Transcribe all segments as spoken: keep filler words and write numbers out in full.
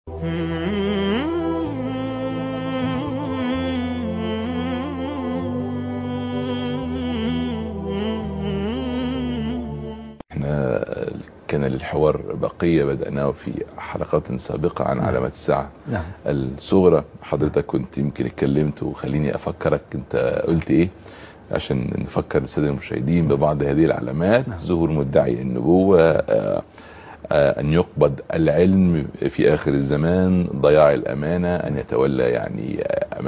احنا كان للحوار بقية بدأناه في حلقات سابقة عن علامات الساعة نعم. الصغرى. حضرتك كنت يمكن اتكلمت وخليني افكرك انت قلت ايه عشان نفكر السادة المشاهدين ببعض هذه العلامات. نعم. ظهور مدعي النبوة، آآ آآ ان يقبض العلم في اخر الزمان، ضياع الامانة، ان يتولى يعني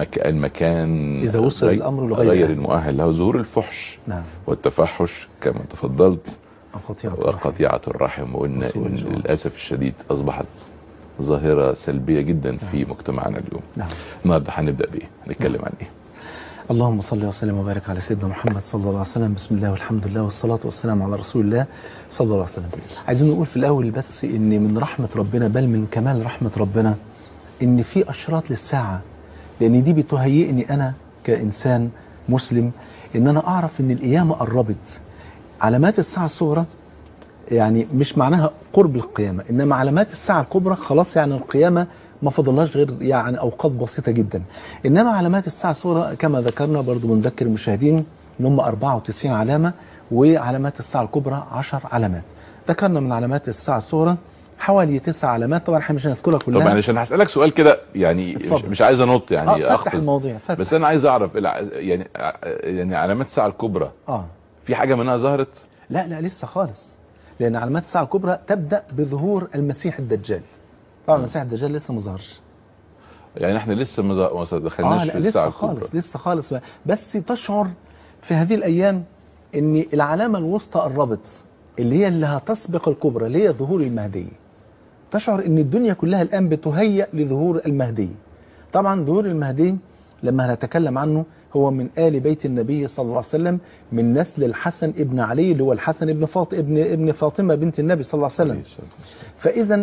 المكان اذا وصل الامر لغير غير المؤهل له، ظهور الفحش نعم. والتفحش كما تفضلت، وقطيعة وقطيعة الرحم. وقلنا ان للأسف الشديد اصبحت ظاهرة سلبية جدا نعم. في مجتمعنا اليوم. نعم. النهارده هنبدأ بايه؟ هنتكلم نعم. عن ايه؟ اللهم صل وسلم وبارك على سيدنا محمد صلى الله عليه وسلم. بسم الله والحمد لله والصلاة والسلام على رسول الله صلى الله عليه وسلم. عايزين نقول في الاول بس ان من رحمة ربنا، بل من كمال رحمة ربنا، ان في اشراط للساعة، لان دي بتهيئني انا كإنسان مسلم ان انا اعرف ان القيامة قربت. علامات الساعة الصغرى يعني مش معناها قرب القيامة، انما علامات الساعة الكبرى خلاص يعني القيامة ما فضلهاش غير يعني اوقات بسيطة جدا. انما علامات الساعة الصغرى كما ذكرنا برضو بنذكر المشاهدين ان هم أربعة وتسعين علامة، وعلامات الساعة الكبرى عشر علامات. ذكرنا من علامات الساعة الصغرى حوالي تسع علامات، طبعا احنا مش هنذكرها كلها. طبعا عشان هسألك سؤال كده يعني مش, مش عايز انط يعني اه فتح الموضوع فتح. بس انا عايز اعرف يعني يعني علامات الساعة الكبرى اه في حاجة منها ظهرت؟ لا لا لسه خالص، لان علامات الساعة الكبرى تبدأ بظهور المسيح الدجال. طبعا المسيح الدجال لسه ما ظهرش، يعني احنا لسه ما دخلناش آه في الساعة لسه الكبرى. خالص لسه خالص. بس تشعر في هذه الايام ان العلامة الوسطى قربت، اللي هي اللي هتسبق الكبرى، اللي هي ظهور المهدي. تشعر ان الدنيا كلها الان بتهيأ لظهور المهدي. طبعا ظهور المهدي لما هنتكلم عنه هو من آل بيت النبي صلى الله عليه وسلم، من نسل الحسن ابن علي اللي هو الحسن ابن فاطمة ابن ابن فاطمة بنت النبي صلى الله عليه وسلم. فإذا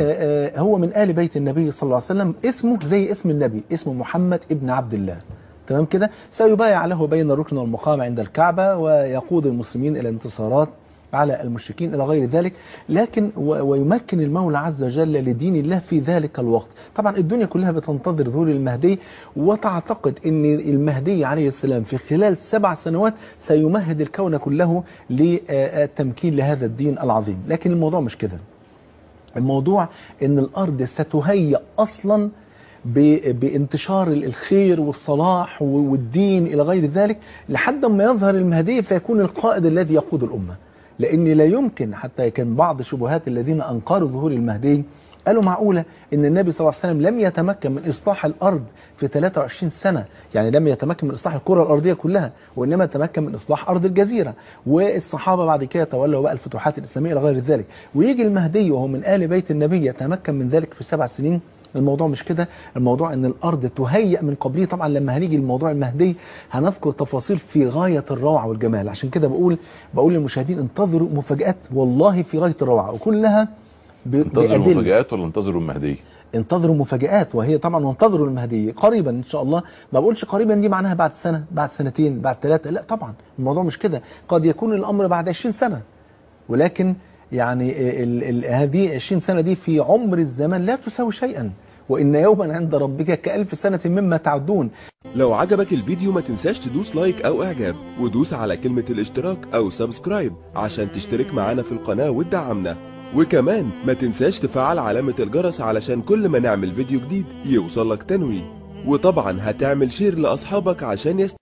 هو من آل بيت النبي صلى الله عليه وسلم، اسمه زي اسم النبي، اسمه محمد ابن عبد الله. تمام كده. سيبايع له بين الركن والمقام عند الكعبة، ويقود المسلمين إلى انتصارات على المشركين إلى غير ذلك، لكن ويمكن المولى عز وجل لدين الله في ذلك الوقت. طبعا الدنيا كلها بتنتظر ظهور المهدي، وتعتقد ان المهدي عليه السلام في خلال سبع سنوات سيمهد الكون كله للتمكين لهذا الدين العظيم. لكن الموضوع مش كده، الموضوع ان الارض ستهيأ اصلا بانتشار الخير والصلاح والدين إلى غير ذلك، لحد ما يظهر المهدي فيكون القائد الذي يقود الأمة. لأن لا يمكن، حتى كان بعض شبهات الذين أنكروا ظهور المهدي قالوا معقولة ان النبي صلى الله عليه وسلم لم يتمكن من إصلاح الأرض في ثلاثة وعشرين سنة، يعني لم يتمكن من إصلاح الكرة الأرضية كلها، وإنما تمكن من إصلاح أرض الجزيرة، والصحابة بعد كده تولوا بقى الفتوحات الإسلامية إلى غير ذلك، ويجي المهدي وهو من آل بيت النبي يتمكن من ذلك في سبع سنين. الموضوع مش كده، الموضوع ان الارض تهيأ من قبله. طبعا لما هنيجي الموضوع المهدي هنذكر تفاصيل في غاية الروعة والجمال، عشان كده بقول بقول للمشاهدين انتظروا مفاجآت والله في غاية الروعة، وكلها انتظروا مفاجآت ولا انتظروا المهدي؟ انتظروا مفاجآت، وهي طبعا وانتظروا المهدي قريبا ان شاء الله. ما بقولش قريبا دي معناها بعد سنة، بعد سنتين، بعد ثلاثة، لا طبعا الموضوع مش كده، قد يكون الامر بعد عشرين سنة، ولكن يعني ال ال هذه عشرين سنة دي في عمر الزمان لا تساوي شيئا، وإن يوما عند ربك كألف سنة مما تعدون. لو عجبك الفيديو ما تنساش تدوس لايك أو إعجاب، ودوس على كلمة الاشتراك أو سبسكرايب عشان تشترك معنا في القناة وتدعمنا، وكمان ما تنساش تفعل علامة الجرس علشان كل ما نعمل فيديو جديد يوصلك تنويه، وطبعا هتعمل شير لأصحابك عشان يست...